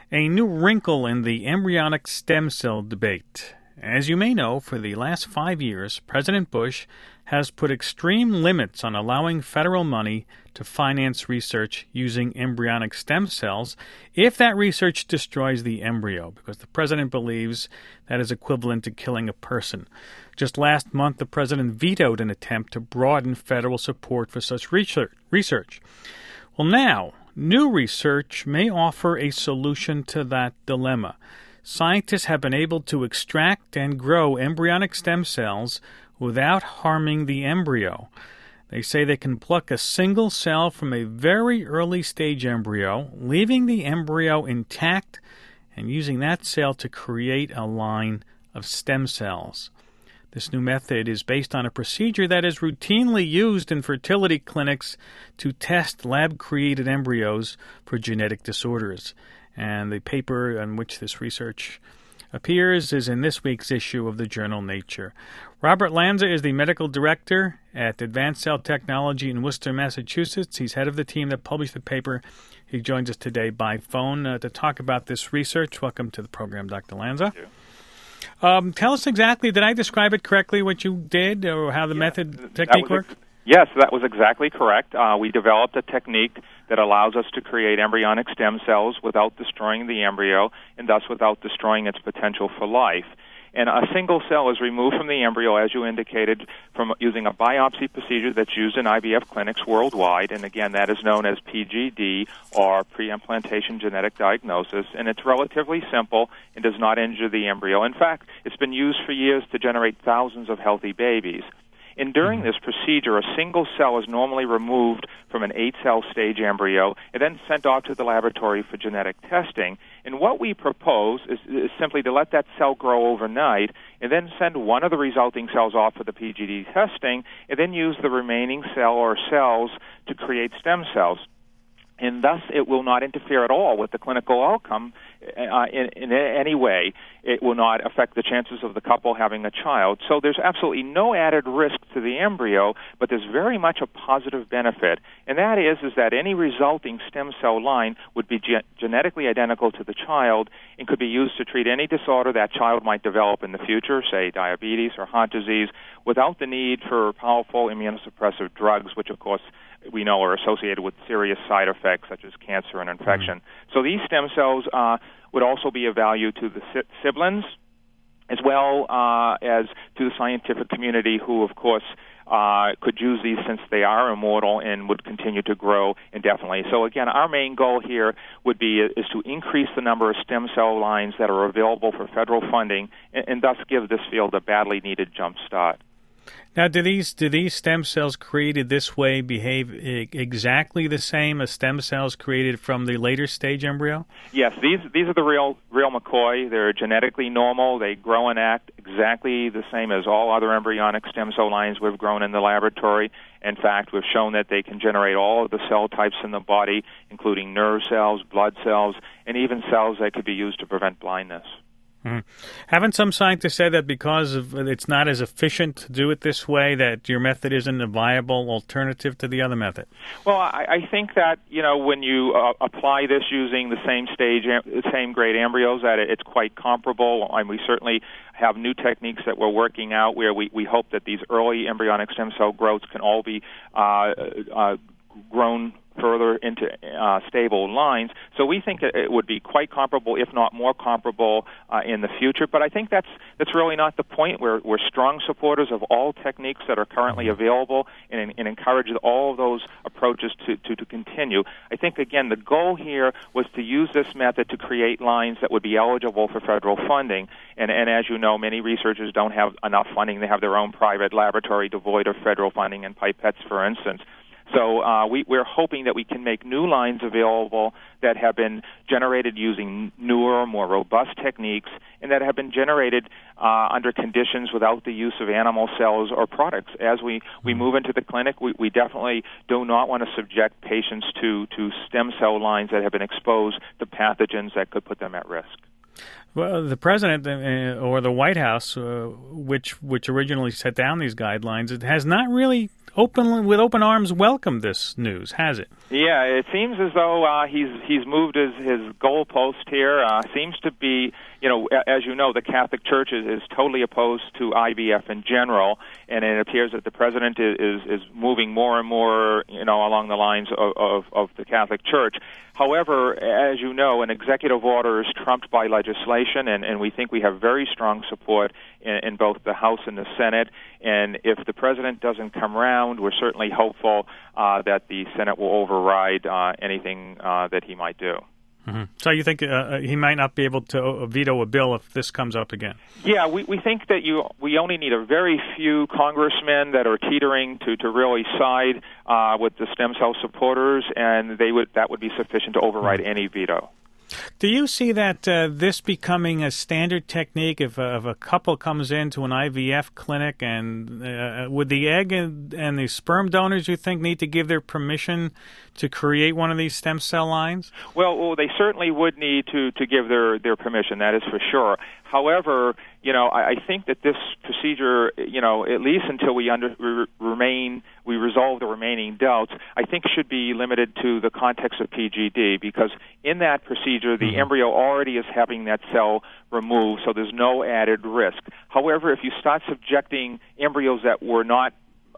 A new wrinkle in the embryonic stem cell debate. As you may know, for the last 5 years, President Bush has put extreme limits on allowing federal money to finance research using embryonic stem cells if that research destroys the embryo, because the president believes that is equivalent to killing a person. Just last month, the president vetoed an attempt to broaden federal support for such research. Well, now, new research may offer a solution to that dilemma. Scientists have been able to extract and grow embryonic stem cells without harming the embryo. They say they can pluck a single cell from a very early stage embryo, leaving the embryo intact and using that cell to create a line of stem cells. This new method is based on a procedure that is routinely used in fertility clinics to test lab-created embryos for genetic disorders. And the paper on which this research appears is in this week's issue of the journal Nature. Robert Lanza is the medical director at Advanced Cell Technology in Worcester, Massachusetts. He's head of the team that published the paper. He joins us today by phone to talk about this research. Welcome to the program, Dr. Lanza. Thank you. Tell us exactly, did I describe it correctly, what you did, or how the technique worked? Yes, that was exactly correct. We developed a technique that allows us to create embryonic stem cells without destroying the embryo, and thus without destroying its potential for life. And a single cell is removed from the embryo, as you indicated, from using a biopsy procedure that's used in IVF clinics worldwide. And again, that is known as PGD, or pre-implantation genetic diagnosis. And it's relatively simple and does not injure the embryo. In fact, it's been used for years to generate thousands of healthy babies. And during this procedure, a single cell is normally removed from an 8-cell stage embryo and then sent off to the laboratory for genetic testing. And what we propose is simply to let that cell grow overnight and then send one of the resulting cells off for the PGD testing and then use the remaining cell or cells to create stem cells. And thus, it will not interfere at all with the clinical outcome in any way. It will not affect the chances of the couple having a child. So there's absolutely no added risk to the embryo, but there's very much a positive benefit. And that is that any resulting stem cell line would be genetically identical to the child and could be used to treat any disorder that child might develop in the future, say diabetes or heart disease, without the need for powerful immunosuppressive drugs, which, of course, we know are associated with serious side effects such as cancer and infection. So these stem cells would also be of value to the siblings as well as to the scientific community who, of course, could use these since they are immortal and would continue to grow indefinitely. So again, our main goal here would be is to increase the number of stem cell lines that are available for federal funding and thus give this field a badly needed jump start. Now, do these stem cells created this way behave exactly the same as stem cells created from the later stage embryo? Yes, these are the real McCoy. They're genetically normal. They grow and act exactly the same as all other embryonic stem cell lines we've grown in the laboratory. In fact, we've shown that they can generate all of the cell types in the body, including nerve cells, blood cells, and even cells that could be used to prevent blindness. Mm-hmm. Haven't some scientists said that because it's not as efficient to do it this way, that your method isn't a viable alternative to the other method? Well, I think that, when you apply this using the same grade embryos, that it's quite comparable. And we certainly have new techniques that we're working out where we hope that these early embryonic stem cell growths can all be grown further into stable lines. So we think it would be quite comparable, if not more comparable, in the future. But I think that's really not the point. We're strong supporters of all techniques that are currently available and encourage all of those approaches to continue. I think, again, the goal here was to use this method to create lines that would be eligible for federal funding. And as you know, many researchers don't have enough funding. They have their own private laboratory devoid of federal funding and pipettes, for instance. So we're hoping that we can make new lines available that have been generated using newer, more robust techniques, and that have been generated under conditions without the use of animal cells or products. As we move into the clinic, we definitely do not want to subject patients to stem cell lines that have been exposed to pathogens that could put them at risk. Well, the president or the White House, which originally set down these guidelines, it has not really with open arms welcomed this news, has it? Yeah, it seems as though he's moved his goalpost here. Seems to be, as you know, the Catholic Church is totally opposed to IVF in general, and it appears that the president is moving more and more, along the lines of the Catholic Church. However, as you know, an executive order is trumped by legislation, and we think we have very strong support in both the House and the Senate. And if the president doesn't come around, we're certainly hopeful that the Senate will override anything that he might do. Mm-hmm. So you think he might not be able to veto a bill if this comes up again? Yeah, we think that we only need a very few congressmen that are teetering to really side with the stem cell supporters, and that would be sufficient to override any veto. Do you see that this becoming a standard technique if a couple comes into an IVF clinic, and would the egg and the sperm donors, you think, need to give their permission to create one of these stem cell lines? Well, they certainly would need to give their permission, that is for sure. However, I think that this procedure, at least until we resolve the remaining doubts, I think should be limited to the context of PGD, because in that procedure, the embryo already is having that cell removed, so there's no added risk. However, if you start subjecting embryos that were not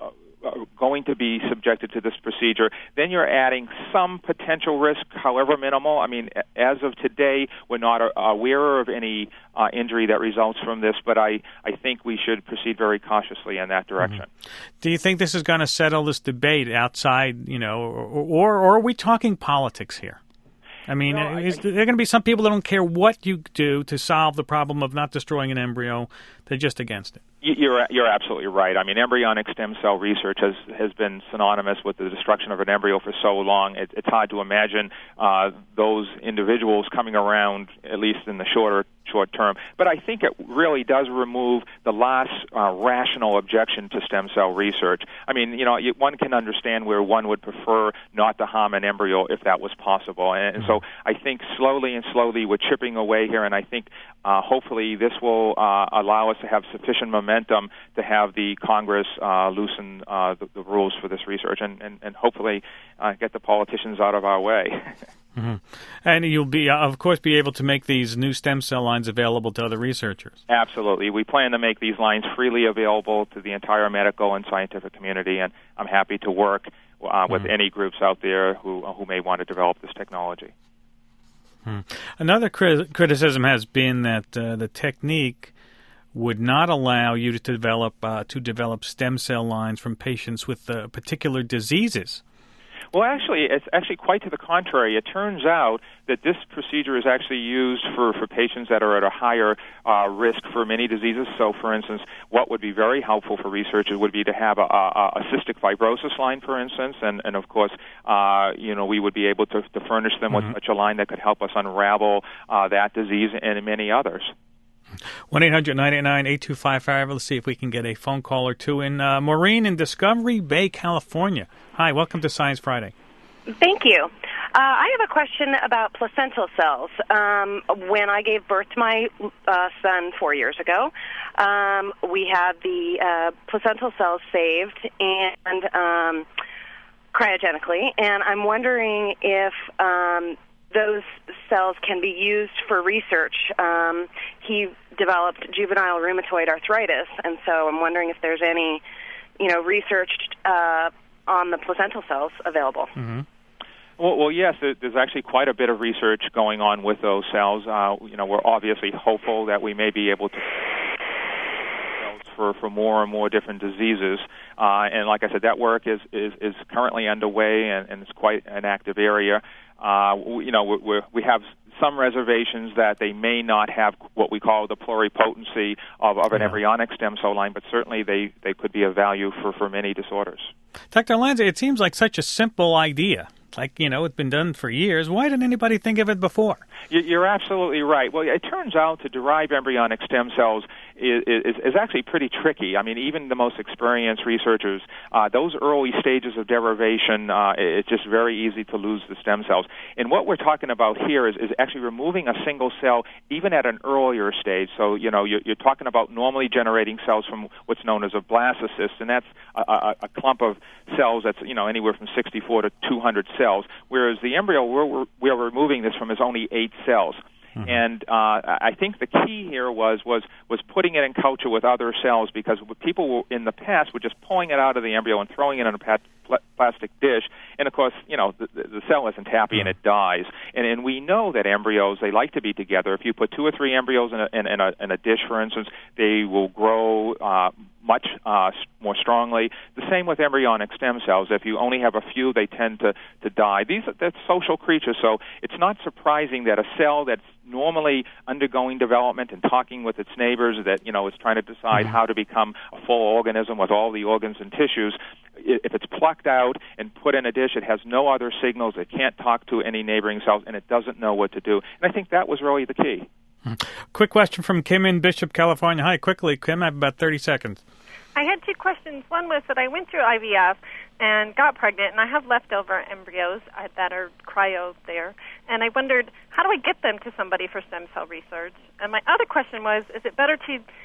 going to be subjected to this procedure, then you're adding some potential risk, however minimal. I mean, as of today, we're not aware of any injury that results from this, but I think we should proceed very cautiously in that direction. Do you think this is going to settle this debate outside, or are we talking politics here? I mean, is there going to be some people that don't care what you do to solve the problem of not destroying an embryo? They're just against it. You're absolutely right. I mean, embryonic stem cell research has been synonymous with the destruction of an embryo for so long. It's hard to imagine those individuals coming around, at least in the short term. But I think it really does remove the last rational objection to stem cell research. I mean, one can understand where one would prefer not to harm an embryo if that was possible. And so I think slowly we're chipping away here, and I think hopefully this will allow us to have sufficient momentum to have the Congress loosen the rules for this research and hopefully get the politicians out of our way. Mm-hmm. And you'll be, of course, be able to make these new stem cell lines available to other researchers. Absolutely. We plan to make these lines freely available to the entire medical and scientific community, and I'm happy to work with any groups out there who may want to develop this technology. Another criticism has been that the technique would not allow you to develop stem cell lines from patients with particular diseases. Well, it's actually quite to the contrary. It turns out that this procedure is actually used for patients that are at a higher risk for many diseases. So, for instance, what would be very helpful for researchers would be to have a cystic fibrosis line, for instance, and of course, we would be able to furnish them with such a line that could help us unravel that disease and many others. 1-800-989-8255. Let's see if we can get a phone call or two in. Maureen in Discovery Bay, California. Hi, welcome to Science Friday. Thank you. I have a question about placental cells. When I gave birth to my son 4 years ago, we had the placental cells saved and cryogenically, and I'm wondering if those cells can be used for research. He developed juvenile rheumatoid arthritis, and so I'm wondering if there's any, research on the placental cells available. Mm-hmm. Well, yes, there's actually quite a bit of research going on with those cells. We're obviously hopeful that we may be able to for more and more different diseases. And like I said, that work is currently underway, and it's quite an active area. We have some reservations that they may not have what we call the pluripotency of an embryonic stem cell line, but certainly they could be of value for many disorders. Dr. Lanza, it seems like such a simple idea. Like, it's been done for years. Why didn't anybody think of it before? You're absolutely right. Well, it turns out to derive embryonic stem cells, is actually pretty tricky. I mean, even the most experienced researchers, those early stages of derivation, it's just very easy to lose the stem cells. And what we're talking about here is actually removing a single cell even at an earlier stage. So, you're talking about normally generating cells from what's known as a blastocyst, and that's a clump of cells that's, anywhere from 64 to 200 cells, whereas the embryo we're removing this from is only 8 cells. Mm-hmm. And I think the key here was putting it in culture with other cells, because people in the past were just pulling it out of the embryo and throwing it in a plastic dish, and of course, the cell isn't happy and it dies. And we know that embryos, they like to be together. If you put 2 or 3 embryos in a dish, for instance, they will grow much more strongly. The same with embryonic stem cells. If you only have a few, they tend to die. They're social creatures, so it's not surprising that a cell that's normally undergoing development and talking with its neighbors, that is trying to decide how to become a full organism with all the organs and tissues, if it's plucked out and put in a dish, it has no other signals, it can't talk to any neighboring cells, and it doesn't know what to do. And I think that was really the key. Quick question from Kim in Bishop, California. Hi, quickly, Kim, I have about 30 seconds. I had 2 questions. One was that I went through IVF and got pregnant, and I have leftover embryos that are cryo there, and I wondered, how do I get them to somebody for stem cell research? And my other question was, is it better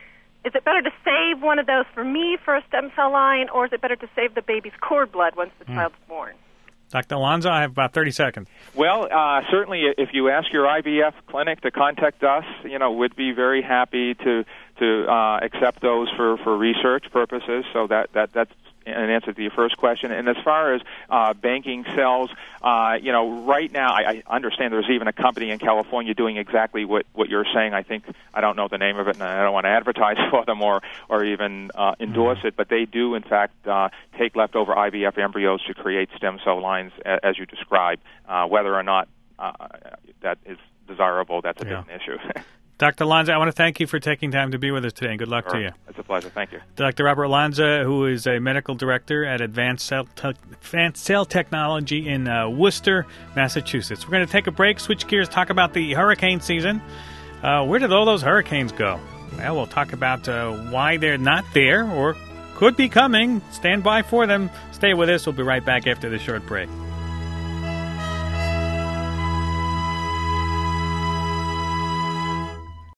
to save one of those for me for a stem cell line, or is it better to save the baby's cord blood once the child's born? Dr. Alonso, I have about 30 seconds. Well, certainly if you ask your IVF clinic to contact us, we'd be very happy to accept those for research purposes. So that's an answer to your first question. And as far as banking cells, right now I understand there's even a company in California doing exactly what you're saying. I don't know the name of it, and I don't want to advertise for them or even endorse it, but they do, in fact, take leftover IVF embryos to create stem cell lines, as you described. Whether or not that is desirable, that's a different issue. Dr. Lanza, I want to thank you for taking time to be with us today, and good luck to you. It's a pleasure. Thank you. Dr. Robert Lanza, who is a medical director at Advanced Cell Technology in Worcester, Massachusetts. We're going to take a break, switch gears, talk about the hurricane season. Where did all those hurricanes go? Well, we'll talk about why they're not there or could be coming. Stand by for them. Stay with us. We'll be right back after this short break.